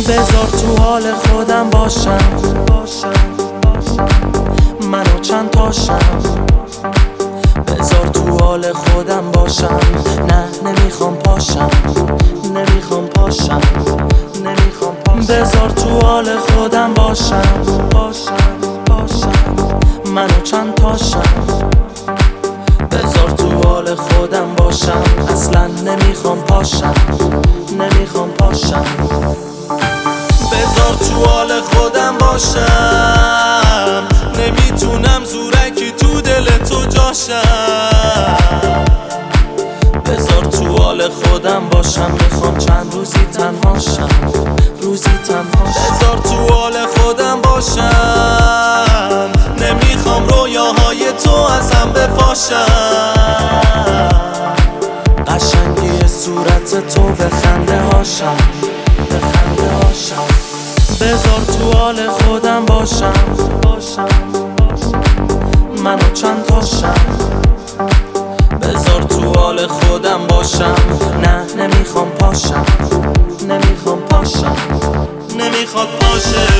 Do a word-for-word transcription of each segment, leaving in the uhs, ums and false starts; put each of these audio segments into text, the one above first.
بذار تو حال خودم باشم، منو چند تاشم. بذار تو حال خودم باشم، نه نمیخوام پاشم، نمیخوام پاشم، نمیخوام پاشم. بذار تو حال خودم باشم، باشم، باشم، منو چند تاشم. بذار تو حال خودم باشم، اصلا نمیخوام پاشم، نمیخوام پاشم. بذار تو حال خودم باشم، نمیتونم زورکی تو دل تو جاشم. بذار تو حال خودم باشم، میخوام چند روزی تنهاشم، روزی تنهاشم. بذار تو حال خودم باشم، نمیخوام رویاهای تو از هم بپاشم. قشنگی صورت تو به خنده هاشم، به خنده هاشم. بذار تو حال خودم باشم، باشم، منو چند تاشم. بذار تو حال خودم باشم، نه نمیخوام پاشم، نمیخوام پاشم، نمیخواد پاشه.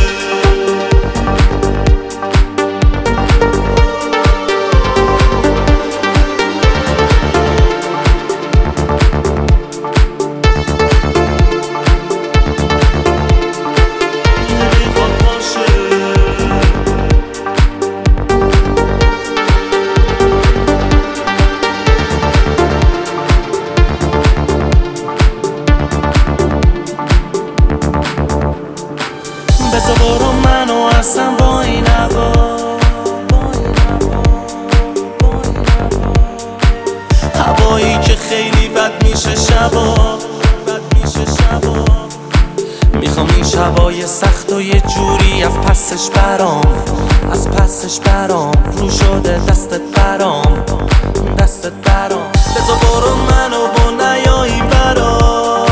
بذار برو منو اصلا با این هوا، هوایی که خیلی بد میشه شبا، بد میشه شبا. میخوام این شبای سخت و یه جوری از پسش برام، از پسش برام. رو شده دستت برام، دستت برام. بذار برو منو با نیایی برام،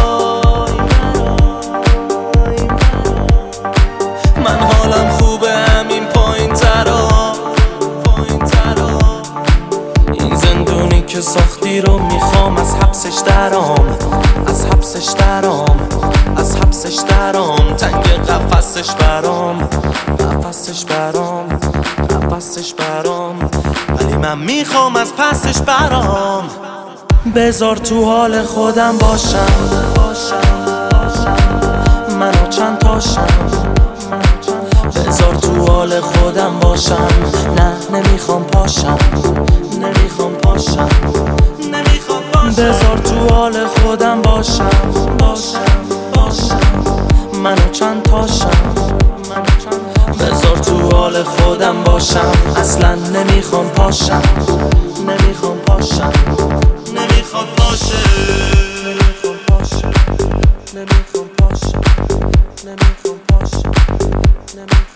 من حالم خوبه همین پایین ترا، پایین ترا. این زندونی که ساختی رو میخوام از حبسش درام، از حبسش درام، از حبسش درام. تنگ قفسش برام، قفسش برام، قفسش برام. ولی من میخوام از پسش برام. بذار تو حال خودم باشم، باشم، منو چند تاشم. بذار تو حال خودم باشم، نه نمیخوام پاشم، نمیخوام پاشم، نمیخوام پاشم. بذار تو حال خودم باشم، باشم، باشم، منو چند تاشم. بذار تو حال خودم باشم، اصلا نمیخوام پاشم، نمیخوام پاشم، نمیخوام پاشه، نمیخوام پاشه، نمیخوام پاشه، نمیخوام پاشه، نمیخوام